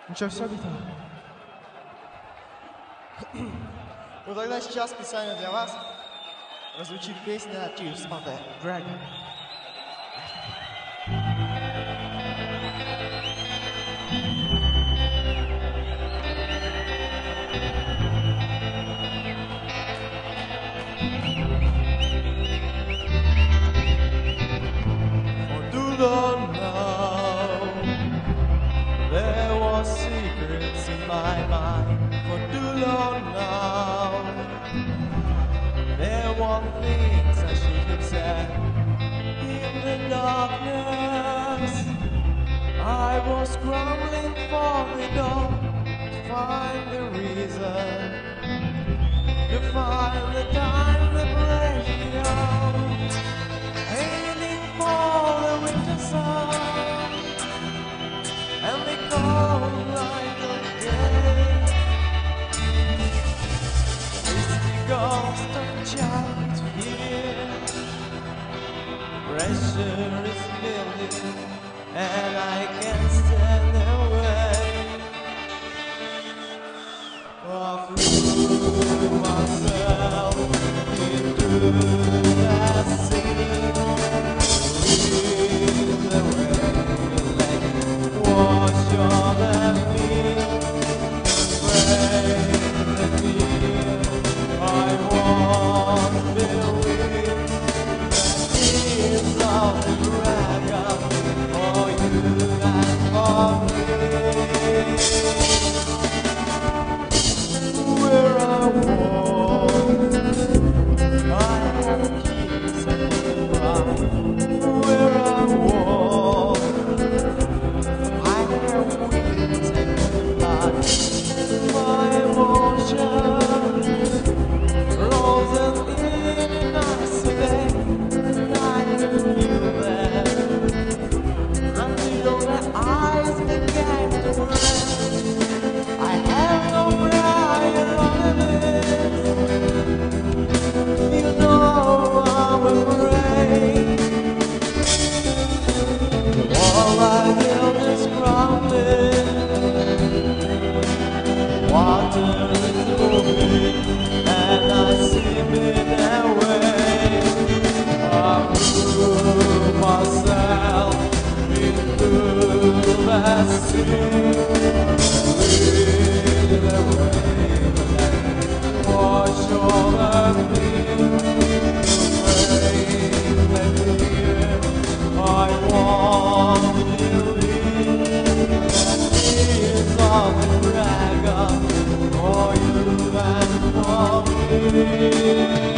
Ничего, все готово. Ну тогда сейчас специально для вас прозвучит песня Tears of the Dragon. For too long now, there was secrets in my mind. For too long now, there were things I should have said. In the darkness, I was scrambling for the door to find the reason, to find the time that breaks me out, aiming for the winter sun and the cold light of day. It's the ghost of childhood fear. Pressure is building and I can't stand away. I threw myself into the sea, with the rain, let it wash over me. Break the fear, I won't believe the tears of the dragon for you and for me. Where I walk, I have keys and goodbye. Where I walk, I have wings and goodbye. My emotions frozen in an icy day, and I can feel them until the eyes began to red. I have no prayer on it. You know I'm afraid. All I built is crumbling. Water is moving, and I slip it away. I threw myself into the sea. With the wave that wash over me. Break the fear, I won't believe the tears of the dragon for you and for me.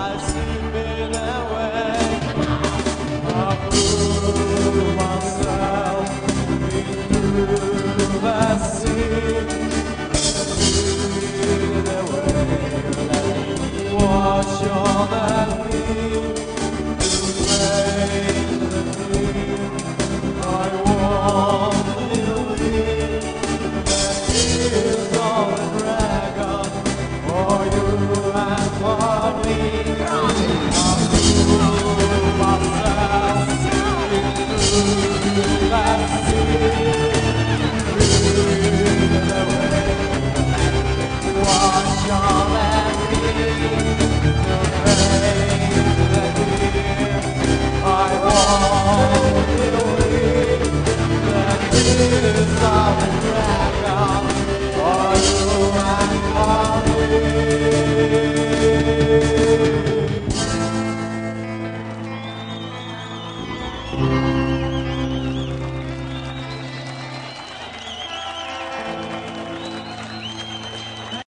slipping away. I put myself into the sea. The wave let wash over me. To make the dream I want to live. That is all a dragon for you and for me. Wash all that